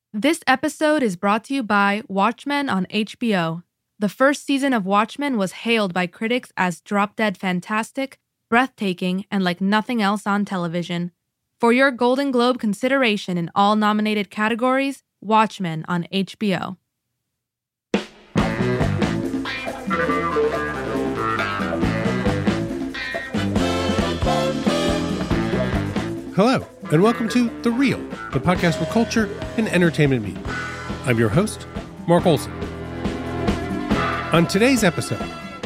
This episode is brought to you by Watchmen on HBO. The first season of Watchmen was hailed by critics as drop-dead fantastic, breathtaking, and like nothing else on television. For your Golden Globe consideration in all nominated categories, Watchmen on HBO. Hello, and welcome to The Real, the podcast where culture and entertainment meet. I'm your host, Mark Olson. On today's episode,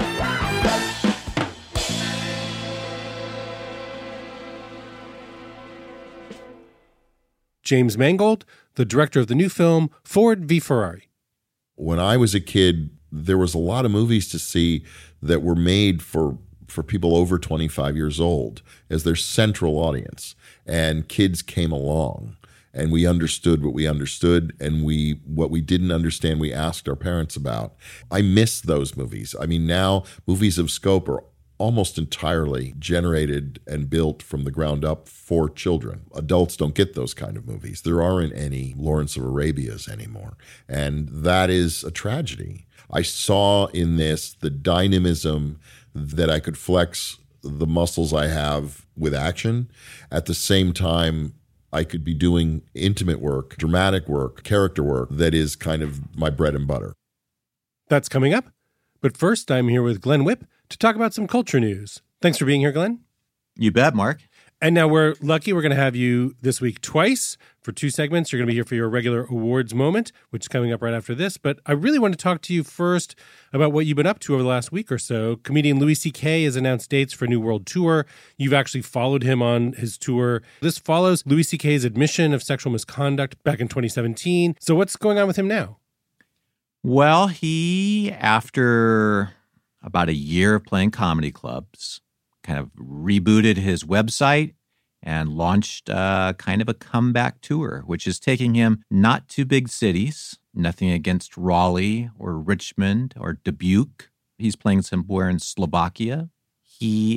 James Mangold, the director of the new film Ford v. Ferrari. When I was a kid, there was a lot of movies to see that were made for people over 25 years old as their central audience. And kids came along and we understood what we understood, and what we didn't understand, we asked our parents about. I miss those movies. I mean, now movies of scope are almost entirely generated and built from the ground up for children. Adults don't get those kind of movies. There aren't any Lawrence of Arabias anymore. And that is a tragedy. I saw in this the dynamism that I could flex the muscles I have with action. At the same time, I could be doing intimate work, dramatic work, character work that is kind of my bread and butter. That's coming up. But first, I'm here with Glenn Whipp to talk about some culture news. Thanks for being here, Glenn. You bet, Mark. And now we're lucky we're going to have you this week twice for two segments. You're going to be here for your regular awards moment, which is coming up right after this. But I really want to talk to you first about what you've been up to over the last week or so. Comedian Louis C.K. has announced dates for a new world tour. You've actually followed him on his tour. This follows Louis C.K.'s admission of sexual misconduct back in 2017. So what's going on with him now? Well, he, after about a year of playing comedy clubs, kind of rebooted his website and launched kind of a comeback tour, which is taking him not to big cities, nothing against Raleigh or Richmond or Dubuque. He's playing somewhere in Slovakia. He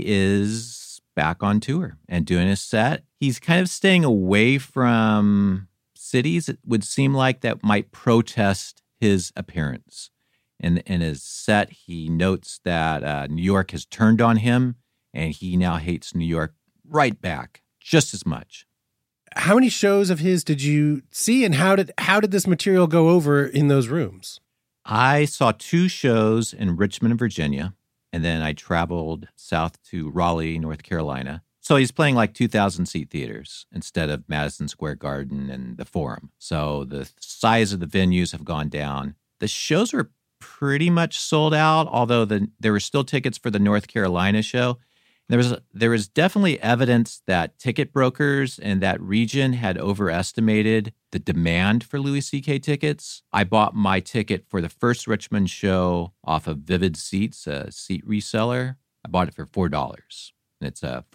is back on tour and doing his set. He's kind of staying away from cities, it would seem like, that might protest his appearance. In his set, he notes that New York has turned on him, and he now hates New York right back, just as much. How many shows of his did you see, and how did this material go over in those rooms? I saw two shows in Richmond, Virginia, and then I traveled south to Raleigh, North Carolina. So he's playing like 2,000-seat theaters instead of Madison Square Garden and the Forum. So the size of the venues have gone down. The shows were pretty much sold out, although there were still tickets for the North Carolina show. There was definitely evidence that ticket brokers in that region had overestimated the demand for Louis C.K. tickets. I bought my ticket for the first Richmond show off of Vivid Seats, a seat reseller. I bought it for $4, and it's a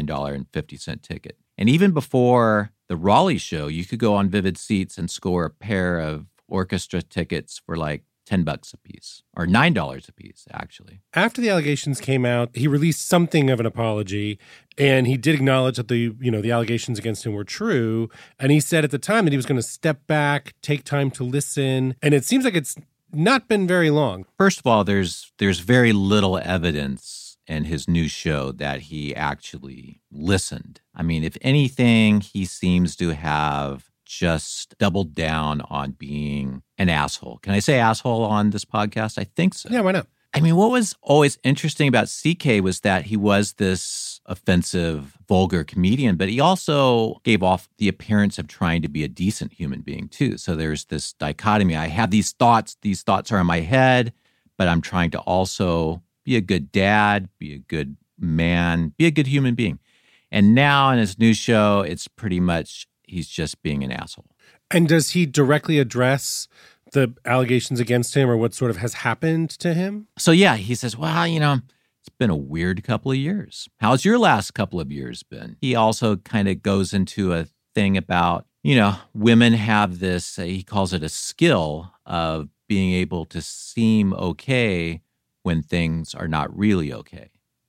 $49.50 ticket. And even before the Raleigh show, you could go on Vivid Seats and score a pair of orchestra tickets for like $10 a piece, or $9 a piece, actually. After the allegations came out, he released something of an apology, and he did acknowledge that the allegations against him were true. And he said at the time that he was going to step back, take time to listen. And it seems like it's not been very long. First of all, there's very little evidence in his new show that he actually listened. I mean, if anything, he seems to have just doubled down on being an asshole. Can I say asshole on this podcast? I think so. Yeah, why not? I mean, what was always interesting about CK was that he was this offensive, vulgar comedian, but he also gave off the appearance of trying to be a decent human being too. So there's this dichotomy. I have these thoughts are in my head, but I'm trying to also be a good dad, be a good man, be a good human being. And now in his new show, it's pretty much he's just being an asshole. And does he directly address the allegations against him or what sort of has happened to him? So yeah, he says, well, it's been a weird couple of years. How's your last couple of years been? He also kind of goes into a thing about, women have this, he calls it a skill of being able to seem okay when things are not really okay.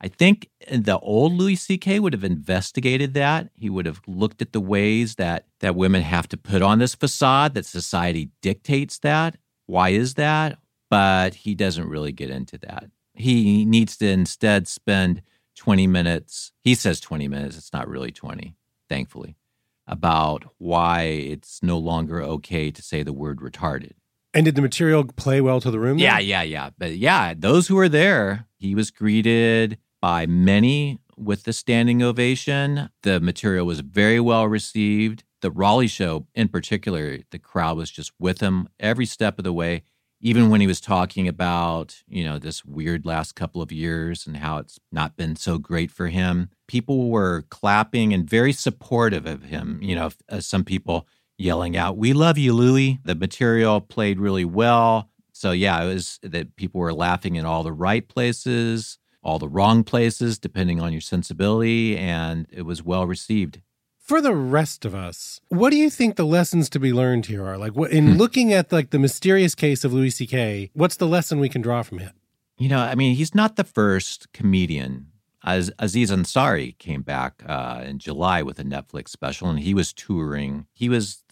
I think the old Louis C.K. would have investigated that. He would have looked at the ways that women have to put on this facade, that society dictates that. Why is that? But he doesn't really get into that. He needs to instead spend 20 minutes. He says 20 minutes. It's not really 20, thankfully, about why it's no longer okay to say the word retarded. And did the material play well to the room? Yeah. But yeah, those who were there, he was greeted by many with the standing ovation. The material was very well received. The Raleigh show in particular, the crowd was just with him every step of the way, even when he was talking about, this weird last couple of years and how it's not been so great for him. People were clapping and very supportive of him. Some people yelling out, "We love you, Louis." The material played really well. So yeah, it was that people were laughing in all the right places, all the wrong places, depending on your sensibility, and it was well received. For the rest of us, what do you think the lessons to be learned here are? Like, in looking at the mysterious case of Louis C.K., what's the lesson we can draw from it? He's not the first comedian. Aziz Ansari came back in July with a Netflix special, and he was touring. He was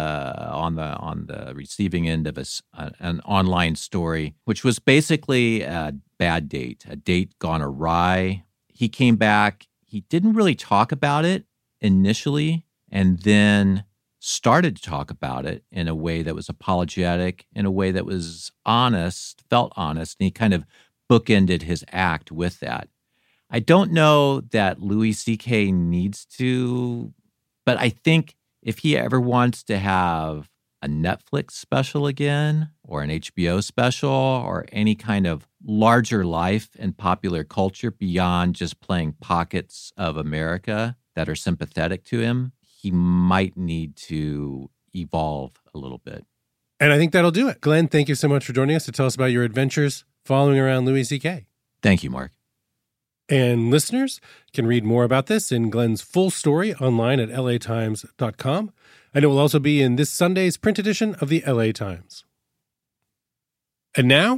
on the receiving end of an online story, which was basically a bad date, a date gone awry. He came back. He didn't really talk about it initially, and then started to talk about it in a way that was apologetic, in a way that was honest, felt honest, and he kind of bookended his act with that. I don't know that Louis C.K. needs to, but I think if he ever wants to have a Netflix special again, or an HBO special, or any kind of larger life in popular culture beyond just playing pockets of America that are sympathetic to him, he might need to evolve a little bit. And I think that'll do it. Glenn, thank you so much for joining us to tell us about your adventures following around Louis C.K. Thank you, Mark. And listeners can read more about this in Glenn's full story online at latimes.com. And it will also be in this Sunday's print edition of the LA Times. And now,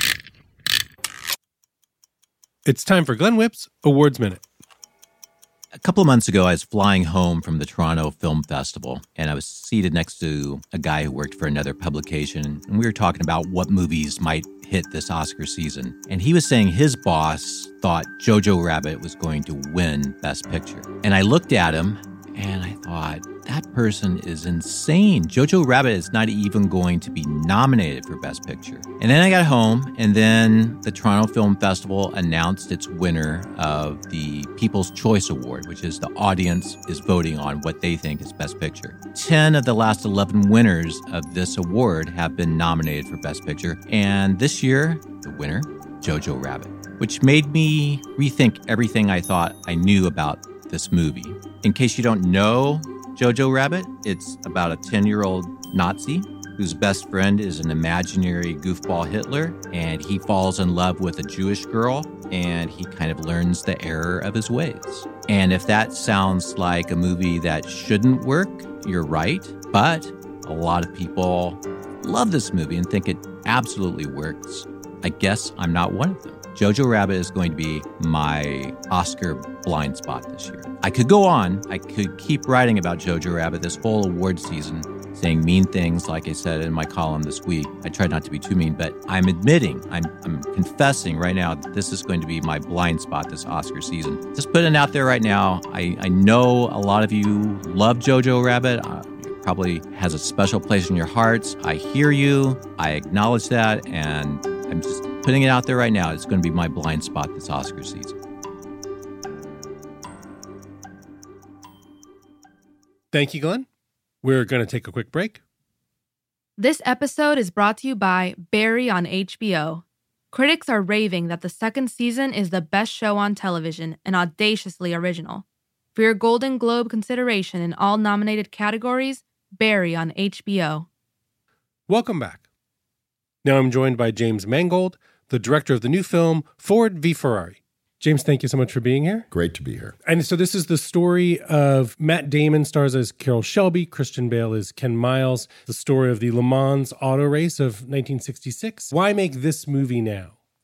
it's time for Glenn Whipp's Awards Minute. A couple of months ago, I was flying home from the Toronto Film Festival, and I was seated next to a guy who worked for another publication, and we were talking about what movies might hit this Oscar season. And he was saying his boss thought Jojo Rabbit was going to win Best Picture. And I looked at him, and I thought, that person is insane. Jojo Rabbit is not even going to be nominated for Best Picture. And then I got home, and then the Toronto Film Festival announced its winner of the People's Choice Award, which is the audience is voting on what they think is Best Picture. 10 of the last 11 winners of this award have been nominated for Best Picture. And this year, the winner, Jojo Rabbit, which made me rethink everything I thought I knew about this movie. In case you don't know Jojo Rabbit, it's about a 10-year-old Nazi whose best friend is an imaginary goofball Hitler, and he falls in love with a Jewish girl, and he kind of learns the error of his ways. And if that sounds like a movie that shouldn't work, you're right, but a lot of people love this movie and think it absolutely works. I guess I'm not one of them. Jojo Rabbit is going to be my Oscar blind spot this year. I could go on. I could keep writing about Jojo Rabbit this whole award season, saying mean things, like I said in my column this week. I tried not to be too mean, but I'm admitting, I'm confessing right now that this is going to be my blind spot this Oscar season. Just putting it out there right now. I know a lot of you love Jojo Rabbit. It probably has a special place in your hearts. I hear you. I acknowledge that, and I'm just putting it out there right now. It's going to be my blind spot this Oscar season. Thank you, Glenn. We're going to take a quick break. This episode is brought to you by Barry on HBO. Critics are raving that the second season is the best show on television and audaciously original. For your Golden Globe consideration in all nominated categories, Barry on HBO. Welcome back. Now I'm joined by James Mangold, the director of the new film Ford v. Ferrari. James, thank you so much for being here. Great to be here. And so this is the story of Matt Damon stars as Carroll Shelby, Christian Bale as Ken Miles, the story of the Le Mans auto race of 1966. Why make this movie now?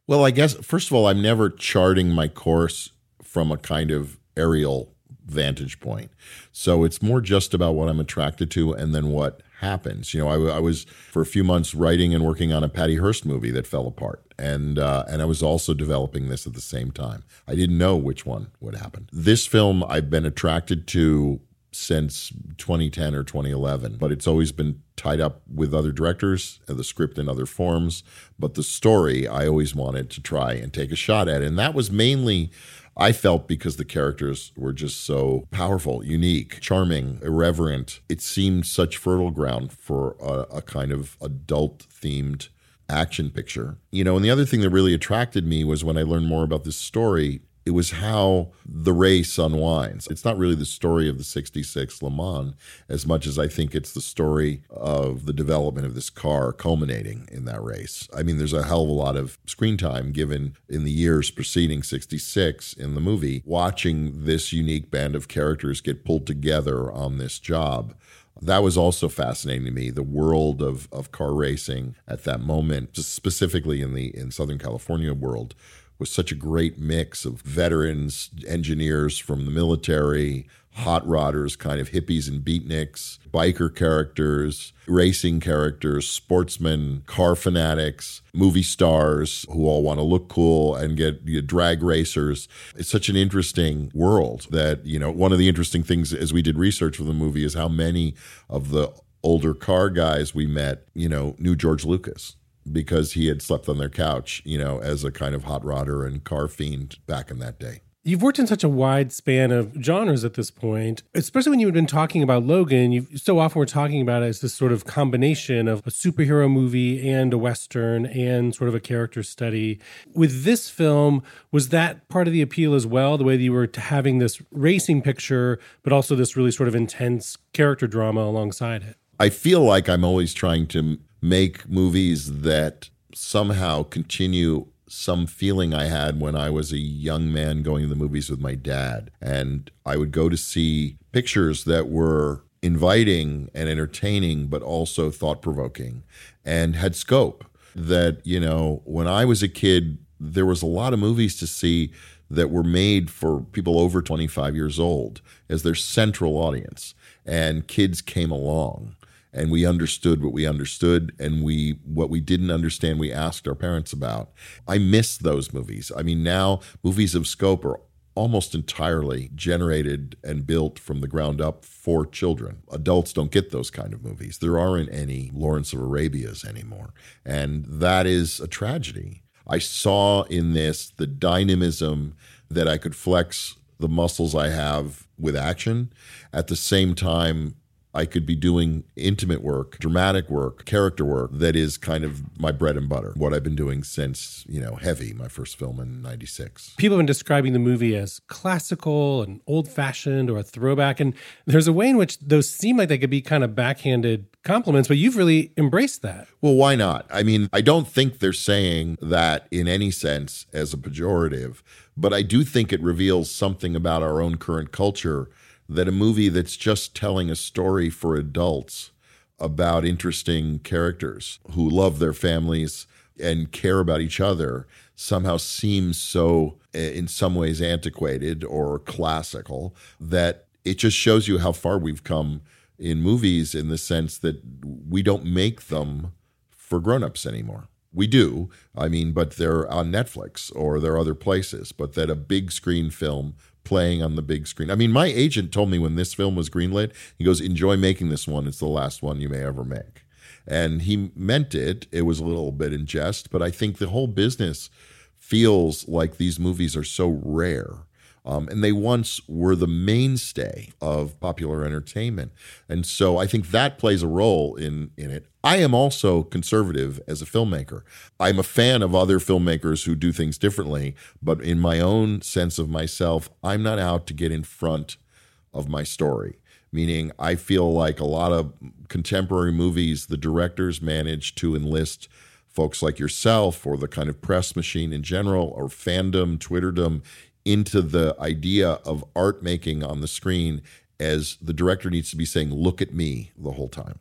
Well, I guess, first of all, I'm never charting my course from a kind of aerial vantage point. So it's more just about what I'm attracted to and then what happens. You know, I was for a few months writing and working on a Patty Hearst movie that fell apart. And I was also developing this at the same time. I didn't know which one would happen. This film I've been attracted to since 2010 or 2011, but it's always been tied up with other directors, the script in other forms. But the story I always wanted to try and take a shot at. And that was mainly, I felt, because the characters were just so powerful, unique, charming, irreverent. It seemed such fertile ground for a kind of adult-themed action picture. You know, and the other thing that really attracted me was when I learned more about this story, it was how the race unwinds. It's not really the story of the 66 Le Mans as much as I think it's the story of the development of this car culminating in that race. I mean, there's a hell of a lot of screen time given in the years preceding 66 in the movie, watching this unique band of characters get pulled together on this job. That was also fascinating to me, the world of car racing at that moment, just specifically in Southern California world, was such a great mix of veterans, engineers from the military, hot rodders, kind of hippies and beatniks, biker characters, racing characters, sportsmen, car fanatics, movie stars who all want to look cool and get drag racers. It's such an interesting world that, you know, one of the interesting things as we did research for the movie is how many of the older car guys we met, you know, knew George Lucas, because he had slept on their couch, you know, as a kind of hot rodder and car fiend back in that day. You've worked in such a wide span of genres at this point, especially when you've been talking about Logan. You so often were talking about it as this sort of combination of a superhero movie and a Western and sort of a character study. With this film, was that part of the appeal as well, the way that you were having this racing picture, but also this really sort of intense character drama alongside it? I feel like I'm always trying to make movies that somehow continue some feeling I had when I was a young man going to the movies with my dad. And I would go to see pictures that were inviting and entertaining, but also thought-provoking and had scope. That, you know, when I was a kid, there was a lot of movies to see that were made for people over 25 years old as their central audience. And kids came along. And we understood what we understood, and what we didn't understand, we asked our parents about. I miss those movies. I mean, now movies of scope are almost entirely generated and built from the ground up for children. Adults don't get those kind of movies. There aren't any Lawrence of Arabias anymore, and that is a tragedy. I saw in this the dynamism that I could flex the muscles I have with action. At the same time, I could be doing intimate work, dramatic work, character work that is kind of my bread and butter, what I've been doing since, you know, Heavy, my first film in 96. People have been describing the movie as classical and old-fashioned or a throwback, and there's a way in which those seem like they could be kind of backhanded compliments, but you've really embraced that. Well, why not? I mean, I don't think they're saying that in any sense as a pejorative, but I do think it reveals something about our own current culture, that a movie that's just telling a story for adults about interesting characters who love their families and care about each other somehow seems so, in some ways, antiquated or classical, that it just shows you how far we've come in movies, in the sense that we don't make them for grown-ups anymore. We do, I mean, but they're on Netflix or they're other places, but that a big screen film playing on the big screen. I mean, my agent told me when this film was greenlit, he goes, enjoy making this one. It's the last one you may ever make. And he meant it. It was a little bit in jest, but I think the whole business feels like these movies are so rare. And they once were the mainstay of popular entertainment. And so I think that plays a role in it. I am also conservative as a filmmaker. I'm a fan of other filmmakers who do things differently, but in my own sense of myself, I'm not out to get in front of my story. Meaning, I feel like a lot of contemporary movies, the directors manage to enlist folks like yourself or the kind of press machine in general or fandom, Twitterdom, into the idea of art making on the screen as the director needs to be saying, look at me the whole time.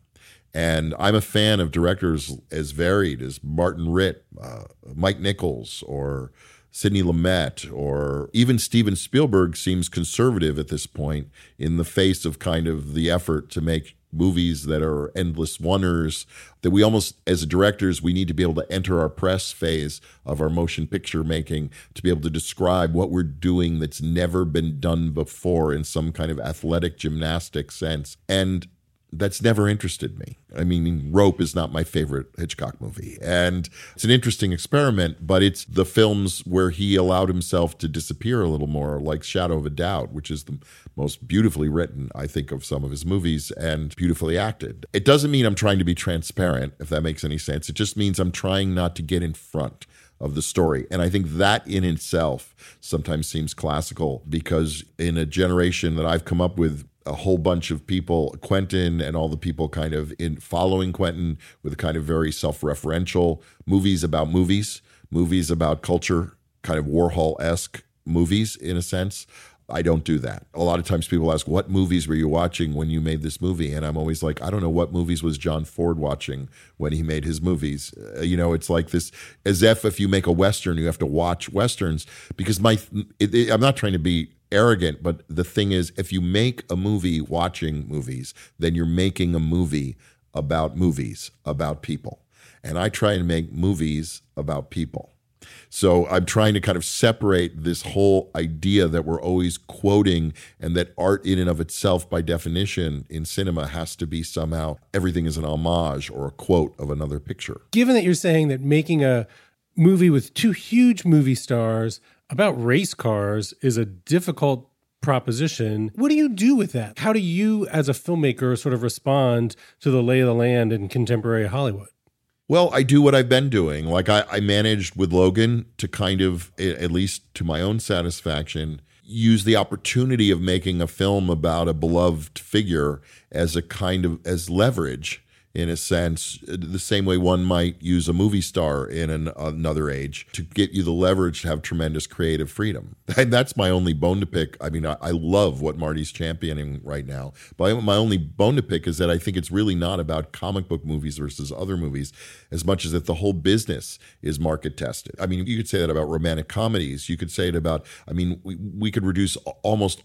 And I'm a fan of directors as varied as Martin Ritt, Mike Nichols, or Sidney Lumet, or even Steven Spielberg seems conservative at this point in the face of kind of the effort to make movies that are endless oneers, that we almost, as directors, we need to be able to enter our press phase of our motion picture making to be able to describe what we're doing that's never been done before in some kind of athletic gymnastic sense. And that's never interested me. I mean, Rope is not my favorite Hitchcock movie. And it's an interesting experiment, but it's the films where he allowed himself to disappear a little more, like Shadow of a Doubt, which is the most beautifully written, I think, of some of his movies and beautifully acted. It doesn't mean I'm trying to be transparent, if that makes any sense. It just means I'm trying not to get in front of the story. And I think that in itself sometimes seems classical, because in a generation that I've come up with, a whole bunch of people, Quentin and all the people kind of in following Quentin with a kind of very self-referential movies about culture, kind of Warhol-esque movies in a sense. I don't do that. A lot of times people ask, what movies were you watching when you made this movie? And I'm always like, I don't know, what movies was John Ford watching when he made his movies? It's like this, as if you make a Western, you have to watch Westerns, because I'm not trying to be arrogant, but the thing is, if you make a movie watching movies, then you're making a movie about people. And I try to make movies about people. So I'm trying to kind of separate this whole idea that we're always quoting, and that art in and of itself, by definition, in cinema has to be somehow, everything is an homage or a quote of another picture. Given that you're saying that making a movie with two huge movie stars about race cars is a difficult proposition, what do you do with that? How do you, as a filmmaker, sort of respond to the lay of the land in contemporary Hollywood? Well, I do what I've been doing. Like I managed with Logan to kind of, at least to my own satisfaction, use the opportunity of making a film about a beloved figure as a kind of, as leverage, in a sense, the same way one might use a movie star in another age to get you the leverage to have tremendous creative freedom. And that's my only bone to pick. I mean, I love what Marty's championing right now, but my only bone to pick is that I think it's really not about comic book movies versus other movies, as much as that the whole business is market tested. I mean, you could say that about romantic comedies. You could say it about, I mean, we could reduce almost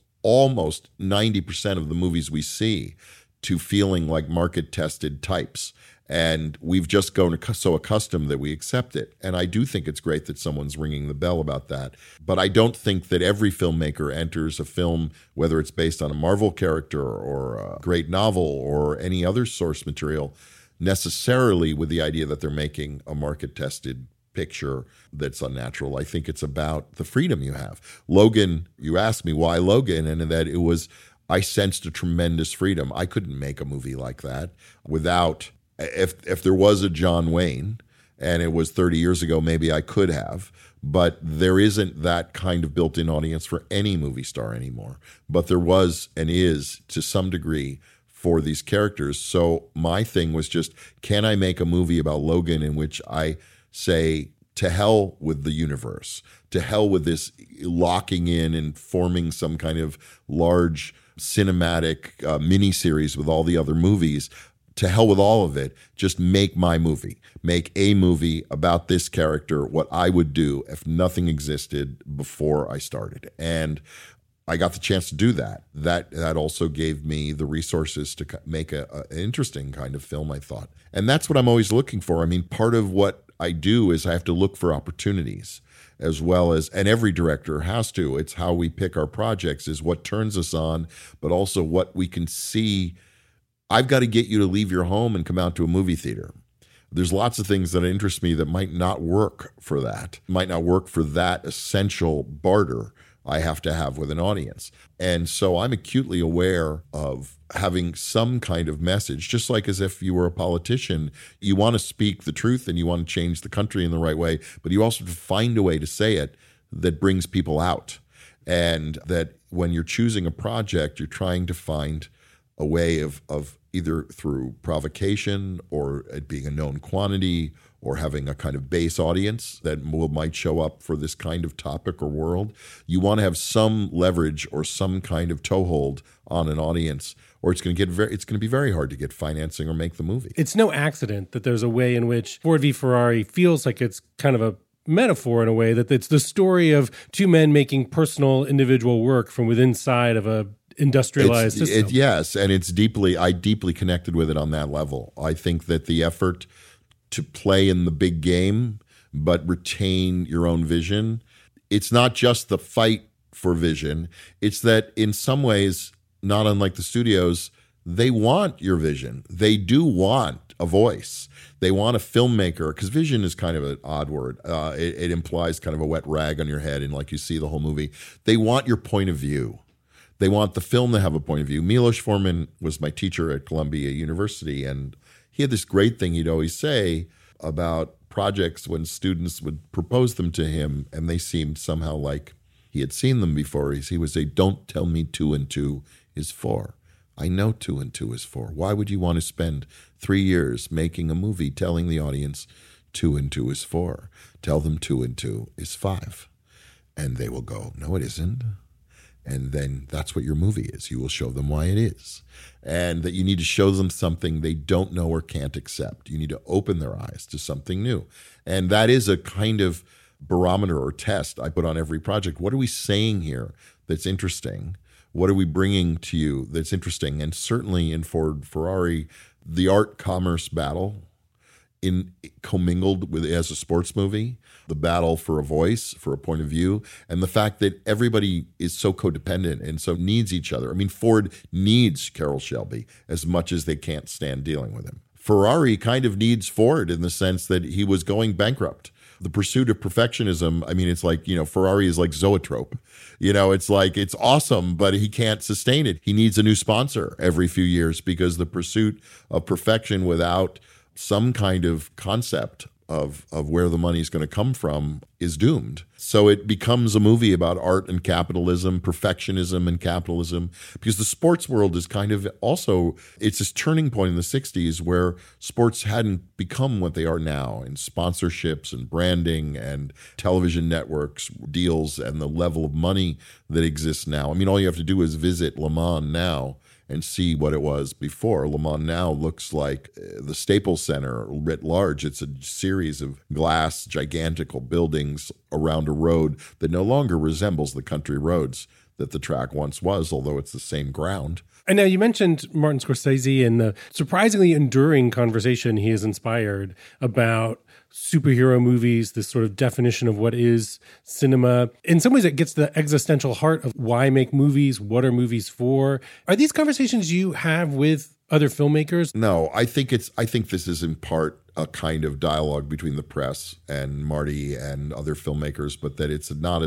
90% of the movies we see to feeling like market-tested types. And we've just grown so accustomed that we accept it. And I do think it's great that someone's ringing the bell about that. But I don't think that every filmmaker enters a film, whether it's based on a Marvel character or a great novel or any other source material, necessarily with the idea that they're making a market-tested picture that's unnatural. I think it's about the freedom you have. Logan, you asked me why Logan, and that it was, I sensed a tremendous freedom. I couldn't make a movie like that without, if there was a John Wayne, and it was 30 years ago, maybe I could have, but there isn't that kind of built-in audience for any movie star anymore. But there was and is, to some degree, for these characters. So my thing was just, can I make a movie about Logan in which I say, to hell with the universe, to hell with this locking in and forming some kind of large cinematic miniseries with all the other movies. To hell with all of it. Just make my movie. Make a movie about this character, what I would do if nothing existed before I started. And I got the chance to do that. That also gave me the resources to make an interesting kind of film, I thought. And that's what I'm always looking for. I mean, part of what I do is I have to look for opportunities, as well as, and every director has to. It's how we pick our projects, is what turns us on, but also what we can see. I've got to get you to leave your home and come out to a movie theater. There's lots of things that interest me that might not work for that, might not work for that essential barter I have to have with an audience. And so I'm acutely aware of having some kind of message, just like as if you were a politician. You want to speak the truth and you want to change the country in the right way, but you also have to find a way to say it that brings people out. And that when you're choosing a project, you're trying to find a way of either through provocation or it being a known quantity or having a kind of base audience that might show up for this kind of topic or world. You want to have some leverage or some kind of toehold on an audience or it's going to be very hard to get financing or make the movie. It's no accident that there's a way in which Ford v. Ferrari feels like it's kind of a metaphor in a way, that it's the story of two men making personal individual work from within inside of a industrialized system. Yes, and I deeply connected with it on that level. I think that the effort to play in the big game but retain your own vision, it's not just the fight for vision. It's that in some ways, not unlike the studios, they want your vision. They do want a voice. They want a filmmaker, because vision is kind of an odd word. It implies kind of a wet rag on your head, and like you see the whole movie. They want your point of view. They want the film to have a point of view. Milos Forman was my teacher at Columbia University, and he had this great thing he'd always say about projects when students would propose them to him, and they seemed somehow like he had seen them before. He would say, "Don't tell me 2 and 2 is 4. I know 2 and 2 is 4. Why would you want to spend 3 years making a movie telling the audience 2 and 2 is 4? Tell them 2 and 2 is 5. And they will go, no, it isn't. And then that's what your movie is. You will show them why it is. And that you need to show them something they don't know or can't accept. You need to open their eyes to something new. And that is a kind of barometer or test I put on every project. What are we saying here that's interesting? What are we bringing to you that's interesting? And certainly in Ford Ferrari, the art-commerce battle commingled with as a sports movie, the battle for a voice, for a point of view, and the fact that everybody is so codependent and so needs each other. I mean, Ford needs Carroll Shelby as much as they can't stand dealing with him. Ferrari kind of needs Ford in the sense that he was going bankrupt. The pursuit of perfectionism, I mean, it's like, Ferrari is like zoetrope. It's like, it's awesome, but he can't sustain it. He needs a new sponsor every few years because the pursuit of perfection without some kind of concept of where the money is going to come from is doomed. So it becomes a movie about art and capitalism, perfectionism and capitalism, because the sports world is kind of also, it's this turning point in the 60s where sports hadn't become what they are now in sponsorships and branding and television networks deals and the level of money that exists now. I mean, all you have to do is visit Le Mans now and see what it was before. Le Mans now looks like the Staples Center writ large. It's a series of glass, gigantical buildings around a road that no longer resembles the country roads that the track once was, although it's the same ground. And now you mentioned Martin Scorsese and the surprisingly enduring conversation he has inspired about superhero movies, this sort of definition of what is cinema. In some ways, it gets to the existential heart of why make movies, what are movies for? Are these conversations you have with other filmmakers? No, I think this is in part a kind of dialogue between the press and Marty and other filmmakers, but that it's not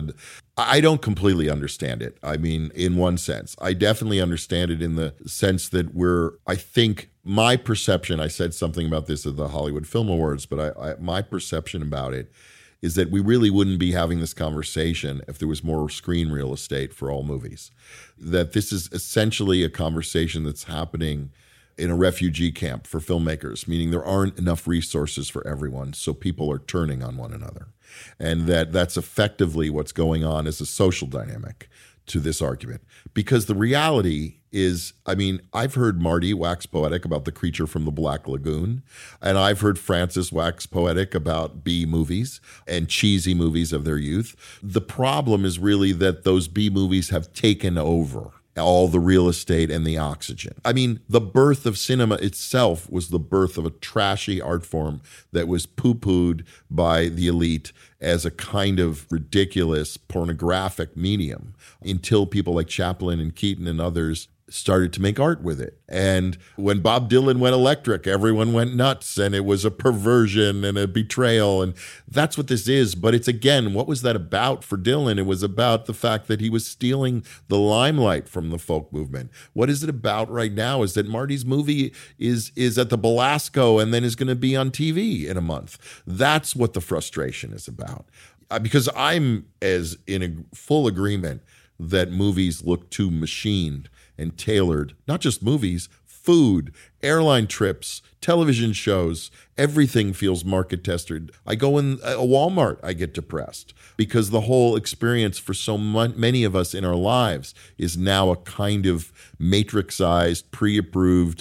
I don't completely understand it. I mean, in one sense, I definitely understand it in the sense that I think my perception, I said something about this at the Hollywood Film Awards, but my perception about it is that we really wouldn't be having this conversation if there was more screen real estate for all movies. That this is essentially a conversation that's happening in a refugee camp for filmmakers, meaning there aren't enough resources for everyone, so people are turning on one another. And that's effectively what's going on as a social dynamic to this argument. Because the reality is, I mean, I've heard Marty wax poetic about The Creature from the Black Lagoon, and I've heard Francis wax poetic about B movies and cheesy movies of their youth. The problem is really that those B movies have taken over all the real estate and the oxygen. I mean, the birth of cinema itself was the birth of a trashy art form that was poo-pooed by the elite as a kind of ridiculous pornographic medium until people like Chaplin and Keaton and others started to make art with it. And when Bob Dylan went electric, everyone went nuts, and it was a perversion and a betrayal. And that's what this is. But it's, again, what was that about for Dylan? It was about the fact that he was stealing the limelight from the folk movement. What is it about right now is that Marty's movie is at the Belasco and then is going to be on TV in a month. That's what the frustration is about. Because I'm as in a full agreement that movies look too machined and tailored, not just movies, food, airline trips, television shows, everything feels market tested. I go in a Walmart, I get depressed because the whole experience for so many of us in our lives is now a kind of matrixized, pre-approved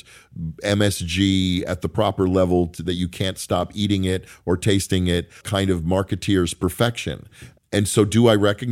MSG at the proper level that you can't stop eating it or tasting it, kind of marketeer's perfection. And so do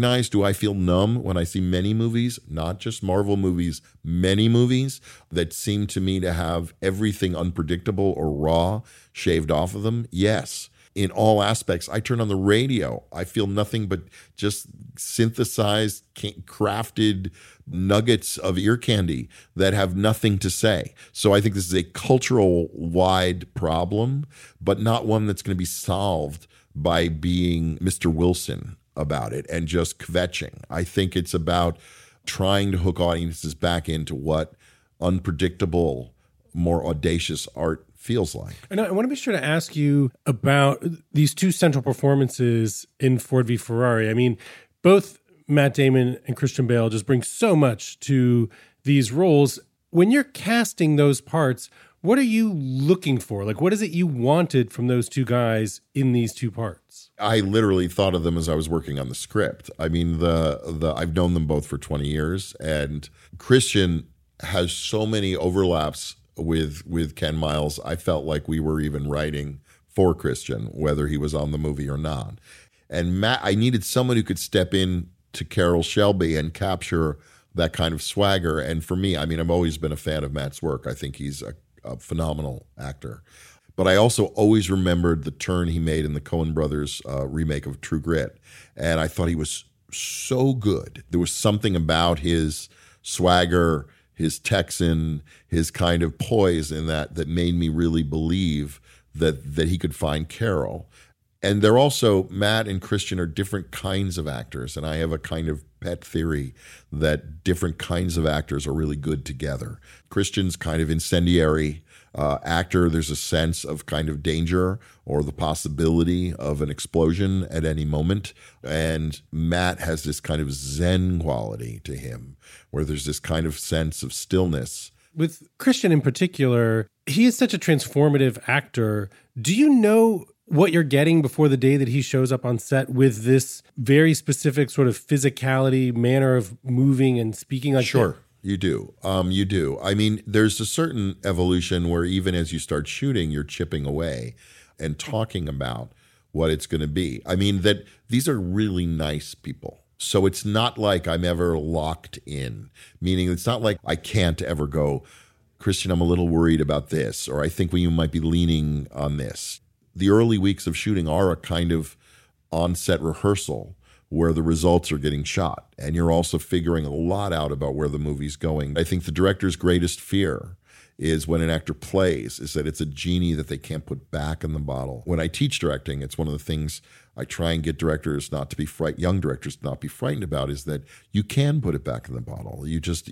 I feel numb when I see many movies, not just Marvel movies, many movies that seem to me to have everything unpredictable or raw shaved off of them? Yes. In all aspects. I turn on the radio. I feel nothing but just synthesized, crafted nuggets of ear candy that have nothing to say. So I think this is a cultural-wide problem, but not one that's going to be solved by being Mr. Wilson about it and just kvetching. I think it's about trying to hook audiences back into what unpredictable, more audacious art feels like. And I want to be sure to ask you about these two central performances in Ford v. Ferrari. I mean, both Matt Damon and Christian Bale just bring so much to these roles. When you're casting those parts, what are you looking for? Like, what is it you wanted from those two guys in these two parts? I literally thought of them as I was working on the script. I mean, I've known them both for 20 years, and Christian has so many overlaps with Ken Miles. I felt like we were even writing for Christian, whether he was on the movie or not. And Matt, I needed someone who could step in to Carroll Shelby and capture that kind of swagger. And for me, I mean, I've always been a fan of Matt's work. I think he's a phenomenal actor. But I also always remembered the turn he made in the Coen Brothers remake of True Grit. And I thought he was so good. There was something about his swagger, his Texan, his kind of poise in that made me really believe that he could find Carol. And they're also, Matt and Christian are different kinds of actors. And I have a kind of pet theory that different kinds of actors are really good together. Christian's kind of incendiary actor. There's a sense of kind of danger or the possibility of an explosion at any moment. And Matt has this kind of Zen quality to him where there's this kind of sense of stillness. With Christian in particular, he is such a transformative actor. Do you know what you're getting before the day that he shows up on set with this very specific sort of physicality, manner of moving and speaking? Like Sure. that? You do. You do. I mean, there's a certain evolution where even as you start shooting, you're chipping away and talking about what it's going to be. I mean, that these are really nice people. So it's not like I'm ever locked in, meaning it's not like I can't ever go, Christian, I'm a little worried about this, or I think you might be leaning on this. The early weeks of shooting are a kind of on-set rehearsal where the results are getting shot. And you're also figuring a lot out about where the movie's going. I think the director's greatest fear is when an actor plays, is that it's a genie that they can't put back in the bottle. When I teach directing, it's one of the things I try and get directors not to be young directors not be frightened about, is that you can put it back in the bottle.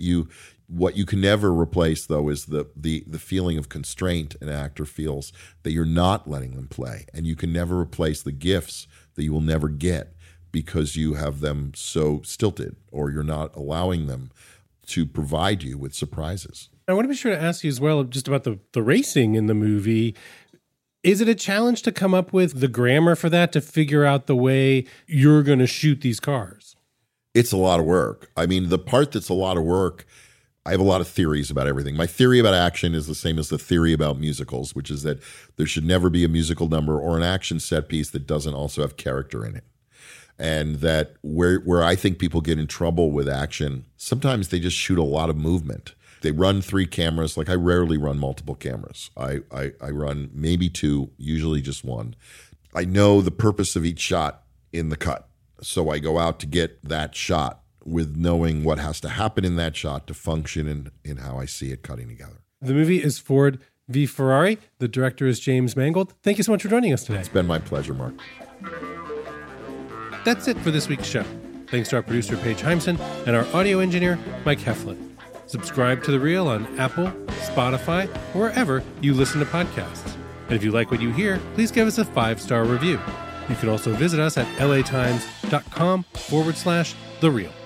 What you can never replace, though, is the feeling of constraint an actor feels that you're not letting them play. And you can never replace the gifts that you will never get because you have them so stilted or you're not allowing them to provide you with surprises. I want to be sure to ask you as well just about the racing in the movie. Is it a challenge to come up with the grammar for that, to figure out the way you're going to shoot these cars? It's a lot of work. I mean, the part that's a lot of work, I have a lot of theories about everything. My theory about action is the same as the theory about musicals, which is that there should never be a musical number or an action set piece that doesn't also have character in it. And that where I think people get in trouble with action, sometimes they just shoot a lot of movement. They run 3 cameras. Like, I rarely run multiple cameras. I run maybe 2, usually just 1. I know the purpose of each shot in the cut. So I go out to get that shot with knowing what has to happen in that shot to function in how I see it cutting together. The movie is Ford v. Ferrari. The director is James Mangold. Thank you so much for joining us today. It's been my pleasure, Mark. That's it for this week's show. Thanks to our producer, Paige Heimson, and our audio engineer, Mike Heflin. Subscribe to The Real on Apple, Spotify, or wherever you listen to podcasts. And if you like what you hear, please give us a 5-star review. You can also visit us at latimes.com/The Real.